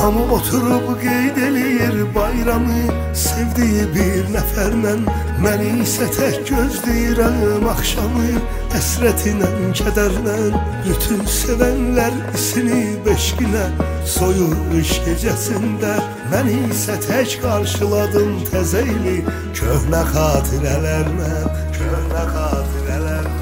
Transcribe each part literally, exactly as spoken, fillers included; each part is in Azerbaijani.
Hamı oturub qeyd eləyir bayramı, sevdiyi bir nəfərlə. Məni isə tək gözləyirəm axşamı, həsrətinlə, kədərlə. Bütün sevənlər isinib eşqinə, soyuq qış gecəsində. Məni isə tək qarşıladın təzəyli, köhnə xatirələrlə, köhnə xatirələrlə.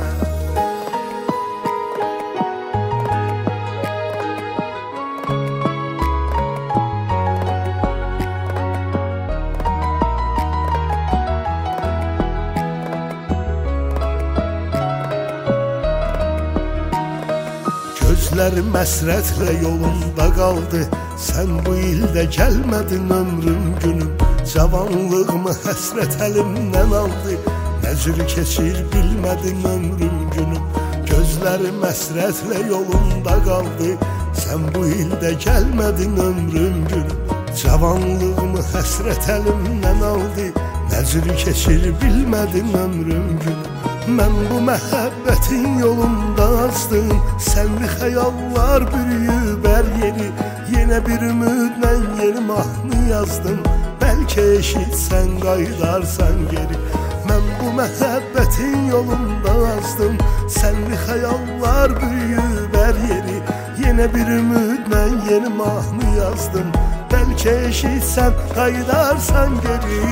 Gözlərim əsrətlə yolunda qaldı, sən bu ildə gəlmədin ömrüm günüm. Cavanlığımı həsrət əlimdən aldı, nə cür keçir bilmədim ömrüm günüm. Gözlərim əsrətlə yolunda qaldı, sən bu ildə gəlmədin ömrüm günüm. Cavanlığımı həsrət əlimdən aldı, nə cür keçir bilmədim ömrüm günüm. Mən bu məhəbbətin yolunda azdım, sənli xəyallar bürüyüb hər yeri. Yenə bir ümidlə yeni mahnı yazdım, bəlkə eşitsən qayıdarsan geri. Mən bu məhəbbətin yolunda azdım, sənli xəyallar bürüyüb hər yeri. Yenə bir ümidlə yeni mahnı yazdım, bəlkə eşitsən qayıdarsan geri.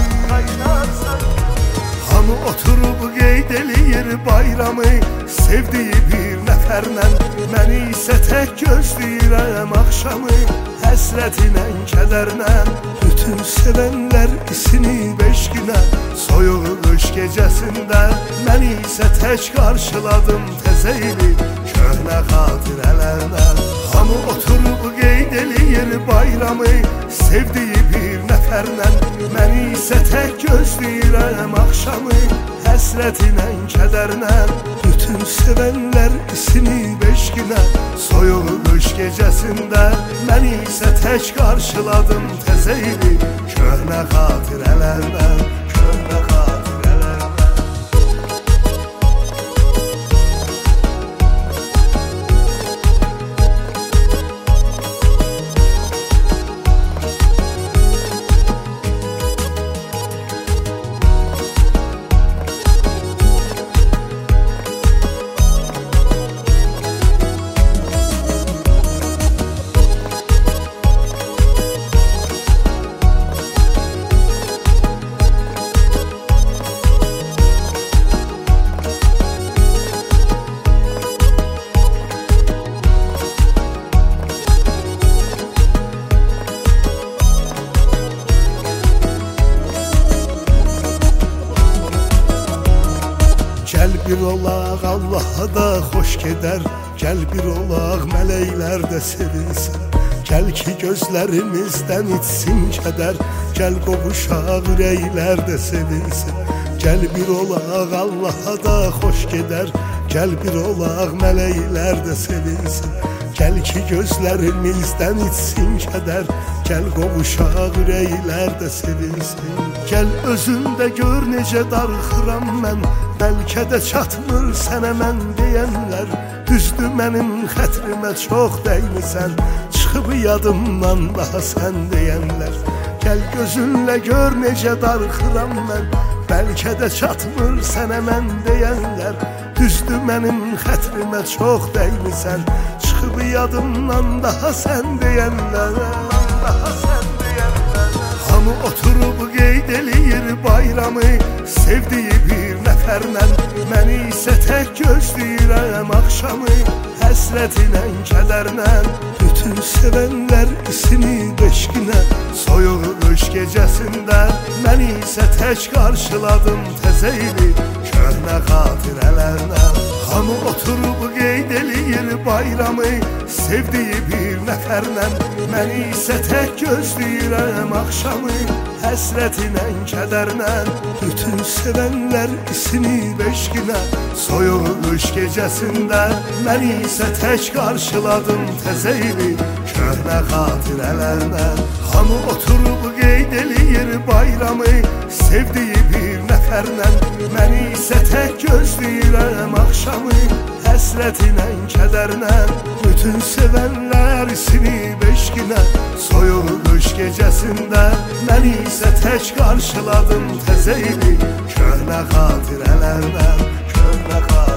Hamı oturub qeyd eləyir bayramı, sevdiyi bir nəfərlə. Məni isə tək gözləyirəm axşamı, həsrətinlə, kədərlə. Bütün sevənlər isinib eşqinə, soyuq qış gecəsində. Məni isə tək qarşıladım təzəyli, köhnə xatirələrlə. Hamı oturub qeyd eləyir bayramı, sevdiyi bir nəfərlə. Məni isə tək gözləyirəm axşamı, həsrətinlə, kədərlə. Bütün sevənlər isinib eşqinə, soyuq qış gecəsində. Məni isə tək qarşıladım təzəyli, köhnə xatirələrlə, köhnə xatirələrlə. Gəl bir olaq Allaha da xoş gedər, gəl bir olaq mələklər də sevinsin. Gəl ki gözlərimizdən içsin kədər, gəl qovuşaq ürəklər də sevinsin. Gəl bir olaq Allaha da xoş gedər, gəl bir olaq mələklər də sevinsin. Gəl ki gözlərimizdən içsin kədər, gəl qovuşaq ürəklər də sevinsin. Gəl özündə gör necə darıxıram mən, bəlkə də çatmır sənə mən deyənlər. Düzdür mənim xətrimə çox dəymisən, çıxıb yadımdan daha sən deyənlər. Gəl gözünlə gör necə darıxıram mən, bəlkə də çatmır sənə mən deyənlər. Düzdür mənim xətrimə çox dəymisən, çıxıb yadımdan daha sən deyənlər, daha sən deyənlər. Hamı oturub qeyd eləyir bayramı, sevdiyi bir nəfərlə. Məni isə tək gözləyirəm axşamı, həsrətinlə, kədərlə. Bütün sevənlər isinib eşqinə, soyuq qış gecəsində. Məni isə tək qarşıladım təzəyli, köhnə xatirələrlə. Hamı oturub qeyd eləyir bayramı, sevdiyi bir nəfərlə. Məni isə tək gözləyirəm axşamı, həsrətinlə, kədərlə. Bütün sevənlər isinib eşqinə, soyuq qış gecəsində. Məni isə tək qarşıladım təzəyli, köhnə xatirələrlə. Hamı oturub qeyd eləyir bayramı, sevdiyi bir nəfərlə. nətərlə. Məni isə tək gözləyirəm axşamı, həsrətinlə, kədərlə. Bütün sevənlər sinib eşqinə, soyuq qış gecəsində. Məni isə tək qarşıladım təzə ili, köhnə xatirələrlə, köhnə xatirələrlə.